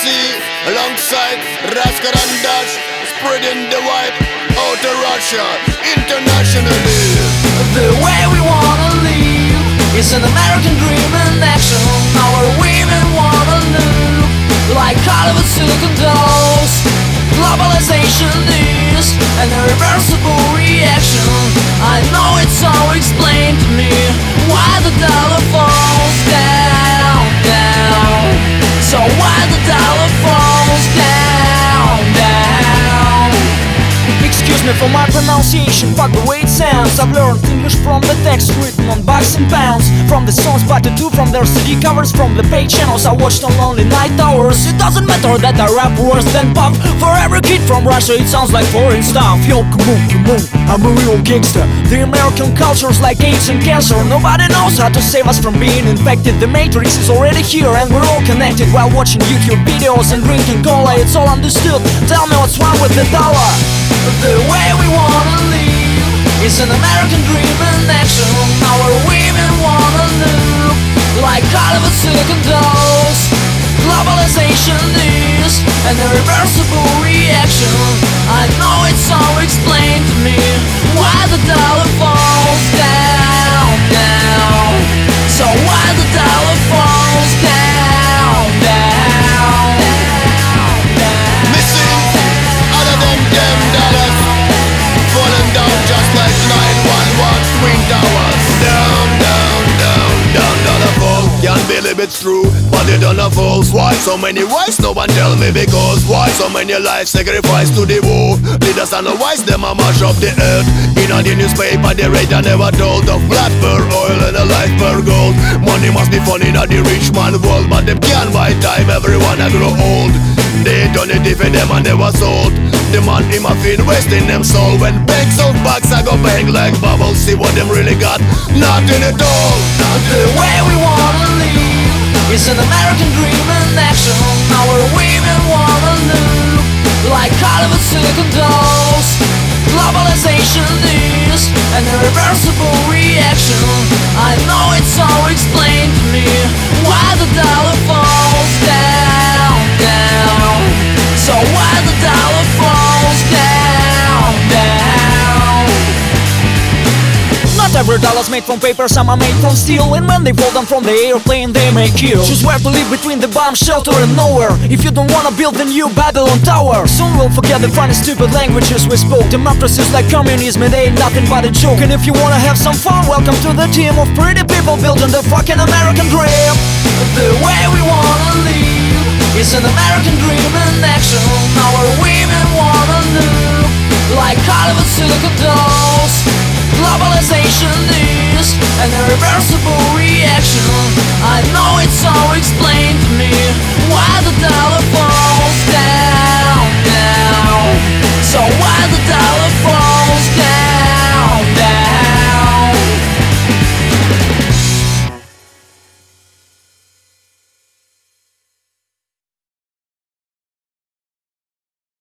MC alongside Raskar and Dash, spreading the vibe out of Russia internationally. The way we wanna live is an American dream in action. Our women wanna live like Hollywood silicon dolls. Globalization is an irreversible reaction. I know it's all explained to me why the dollar falls down, down. So why the dollar falls down, down. Excuse me for my pronunciation, but the way it sounds. I've learned English from the text written on bucks and pounds, from the songs by the two, from their CD covers, from the pay channels I watched on lonely night hours. It doesn't matter that I rap worse than pop. For every kid from Russia it sounds like foreign stuff. Yo, come on, I'm a real gangster. The American culture's like AIDS and cancer. Nobody knows how to save us from being infected. The Matrix is already here and we're all connected. While watching YouTube videos and drinking cola, it's all understood. Tell me what's wrong with the dollar. The way we wanna live is an American dream in action. Our women wanna live like Hollywood silicon dolls. Globalization is an irreversible reaction. I know it's all explained to me why the dollar falls down, down. So why the dollar falls down, down, down, down. Missing other than them dollars, falling down just like 911 Twin Towers. Down, down, down, down, dollar fall. Can't believe it's true, but it don't falls. Why so many wise? No one tell me because. Why so many lives sacrificed to the war? Leaders are no wise, them a mash up the earth. In the newspaper the rate I never told of blood per oil and a life per gold. Money must be funny in the rich man world, but them can't buy time, everyone a grow old. They done it if them a never sold. The man him a fin wasting them soul. When bags of bags I go bang like bubbles. See what them really got, nothing at all. The way we wanna live is an American dream in action. Our women wanna live like Hollywood silicon dolls. Globalization is an irreversible reaction. I know it's all explained to me why the dollar falls down, down. So why the dollar falls down, down. Not every dollar's made from paper, some are made from steel. And when they fall down from the airplane, they may kill. Choose where to live between the bomb shelter and nowhere. If you don't wanna build the new Babylon Tower, soon we'll forget the funny stupid languages we spoke. Democracies like communism, it ain't nothing but a joke. And if you wanna have some fun, welcome to the team of pretty people building the fucking American dream. The way we wanna live is an American dream in action. Our women wanna live like Hollywood silicon dolls. Globalization is an irreversible reaction. I know it's all explained.